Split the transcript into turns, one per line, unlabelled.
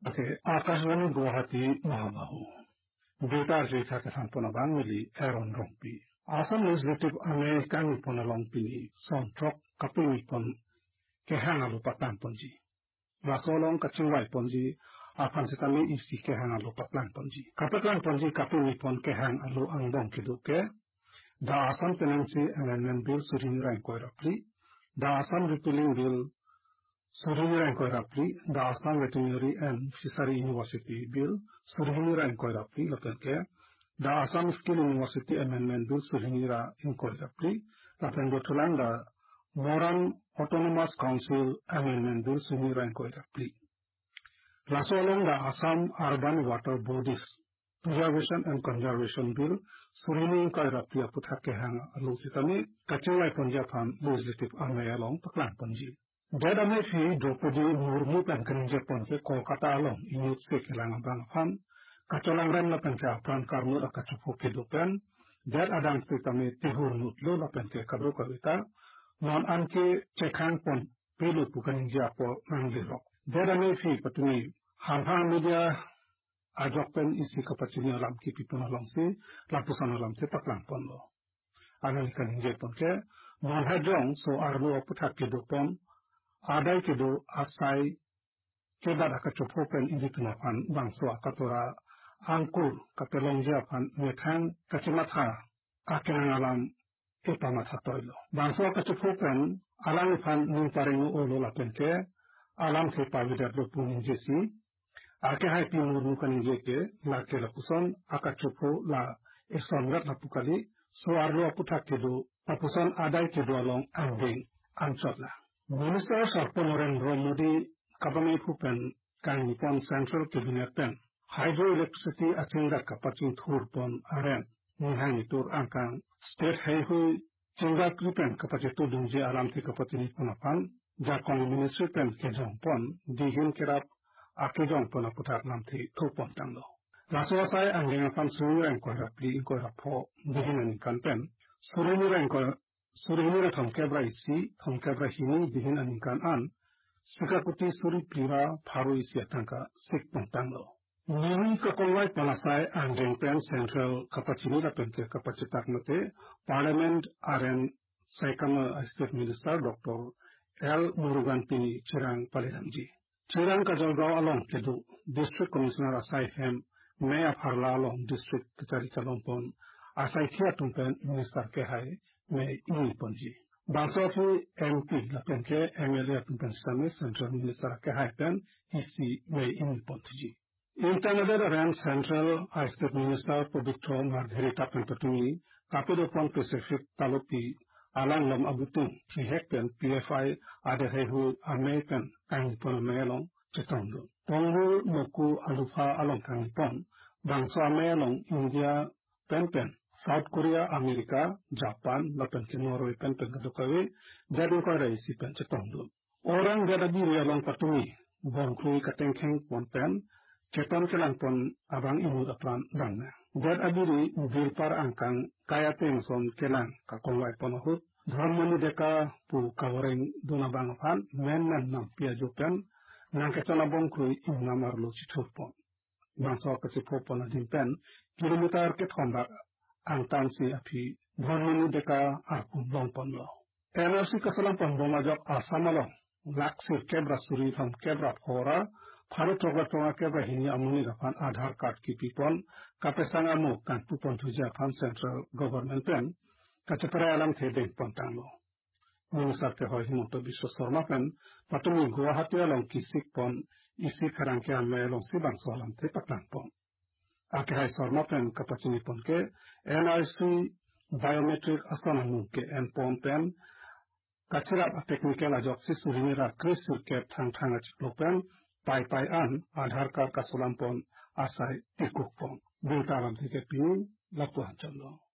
Oke, Akashvani Guwahati Mahabahu. Betar Rika Kathampunabang Mili Aaron Rompi. Assam Legislative American Punalong Pini, Sontrok Kapuni Pon, Kehanalu Patang Ponji. Rasolong Kachingwai Ponji, Apansitami Isi Kehanalu Patang Ponji. Kapatang Ponji Kapuni Pon Kehan Alu Angbong Kiduke, the Assam Tenancy Amendment Bill Surinira Inquiry, the Assam Repealing Bill Surinira Inquiry, the Assam Veterinary and Fishery University Bill, Surinira Inquiry, Lapenke, the Assam Skill University Amendment Bill, Surinira Inquiry, Lapengo Tulanda, Moran Autonomous Council Amendment Bill, Surinira Inquiry. Rasolong the Assam Urban Water Bodies Preservation and Conservation Bill, Surinira Inquiry, Puthakehang, Lusitami, Kachulai Punjapan, Legislative Amayalong, Paklan Punji. Dadame fi Draupadi Murmu pen Keninje Ponke Kolkata along inut se kelang abang fan kacolang ren la pen ke apran karnu la kacupu kedupen dad adang stitame tihur nutlo la pen ke kadro kawita non anke cekhang pon pilut bukan japo mangliro dadame fi patuni hang media ajok pen isi kapacini alam ki pipun along si lapusan alam se paklang ponlo anal Keninje Ponke non hajong so arlo puthak kedupen Adai kedo asai kebat akacopopen inditunapan bangso akatora angkur katelong japan mekhang kacimatha akenang alam epamatha toilo. Bangso akacopopen alam ifan nungparingu olo lapenke alam sepa widar lopun jesi ake hai timur nukan jeke la kelapuson akacopo la esongat lapukali so arlo aputhak kedo papuson adai kedo along angding ancot la. Minister Sarponoren Romudi Kabami Pupen Kang Nippon Central Cabinet Pen Hydroelectricity Atinga Kapachin Turpon Aren Nihang Tur Angkang State Heihui Chinga Kripen Kapachitu Dunji Alamti Kapatini Punapan Jakong Ministry Pen Kejong Pon Dihin Kerap Akejong Punaputak Lamti Turpon Tanglo Laswasai Angengapan Surinira Inquiry Inquiry Dihin Anikan Pen Surinira Thomkebra isi, Thomkebra hini dihin anikan an, Sikakuti Suri Priva Paru isi atangka Sik Pontanglo. Nini kakolwai panasai Andeng Pen Central Kapachini la Pente Kapachitak Mate, Parliament RN Saikama State Minister Dr. L. Murugan Pini Chirang Paliramji. Chirang Kajalgaon along Kedu, District Commissioner Asai Hem, Mayor Parla along District Kitarika Lompon, Asai Kia Tumpen Minister Kehai, May ini ponji. Bangsa fi MP lapenke MLA tumpen sami Central Minister Kehaipen isi May ini ponji. International Ran Central State Minister Pubitro Margherita Pentotuni Kapido Pon Pacific Talopi Alang Lam Abutung Kihekpen PFI Adehehu American Kangipon Melong Chetondo. Tongru Moku Alufa Along Kangipon Bangsa Melong India Pen South Korea, Amerika, Japan, lapen ke Norway pen kadukawe, jadi ko raisi pen cetondo. Orang gadabi rialong patui, bongkui katengkeng ponpen, keton kelang pon abang imut apran dangna. Gad abiri bilpar angkang kaya tengson kelang kakongwai ponahut, dharmani deka pu kawareng donabang pan, men nam piajupen, nang ketona bongkui imnamarlo citurpon. Bangsa kecipopon adimpen, kilometer kethondak, Angtansi api dhonmani deka arkum longponlo. NRC kasalampon bomajok asamalong laksir kebra suri tham kebra phora pharu toga kebra hini amuni dapan Aadhaar card ki pipon kapesang amu kan pupon thuja pan central government pen kachapara alam thedeng pontanglo. Minister ke hoy Himanta Biswa Sarma pen patumi Guwahati along kisik pon isi kharangke amelong sibang solam the patlang pon. Akhirnya Sarma pen kapacini pon ke NRC biometric asananu ke endpoint pen kacirap technical ajok si Surinira krisir ke thang achik pen pai an Aadhaar card kasulam pon asai tikuk pon. Buntaram thike pini lapuhan challo.